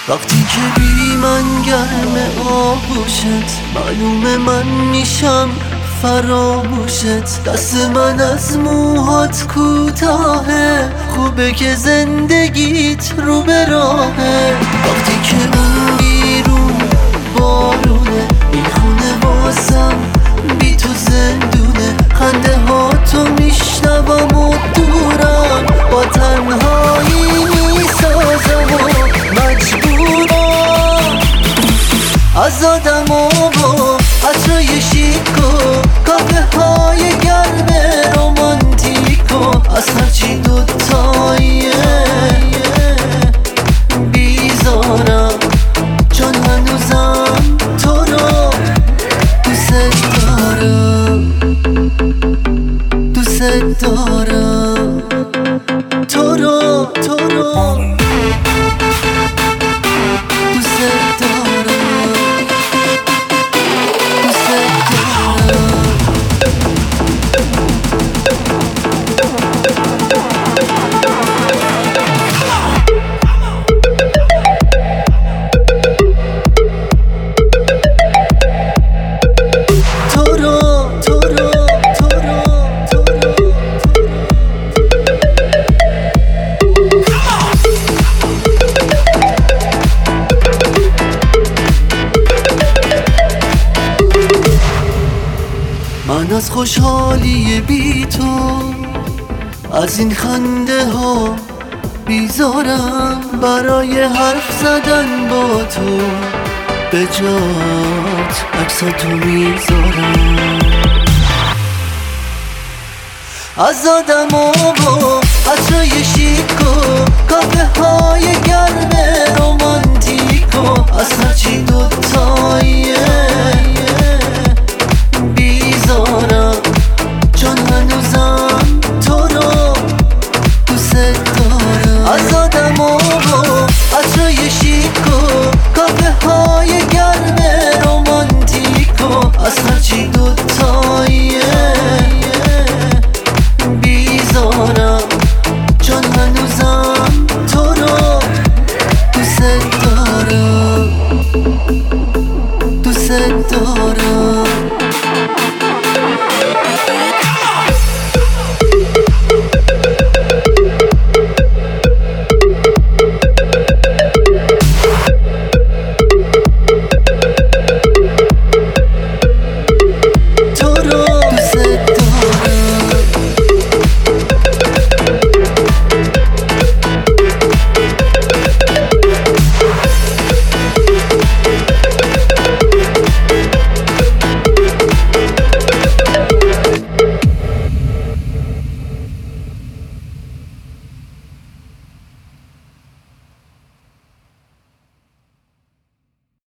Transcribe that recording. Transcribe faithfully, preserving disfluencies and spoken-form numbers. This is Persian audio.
وقتی که بی من گرم آغوشت، معلومه من میشم فراموشت. دست من از موهات کوتاهه، خوبه که زندگیت رو به راهه. وقتی که اون بیرون بارونه، میخونه واسم بی تو زندونه. خنده ها تو میشنوم و دورم، با تنهایی میسازم و مجبورم از آدم و با عطرای شیک و کافه های گرم رومانتیک و از هرچی دوتاییه بیزارم، چون هنوزم تو رو دوست دارم، دوست دارم تو رو، تو رو دوست دارم، دوست دارم. من از خوشحالی بی تو، از این خنده ها بیزارم. برای حرف زدن با تو به جات عکساتو میذارم. از آدم و با عطرای شیک و کافه های گرم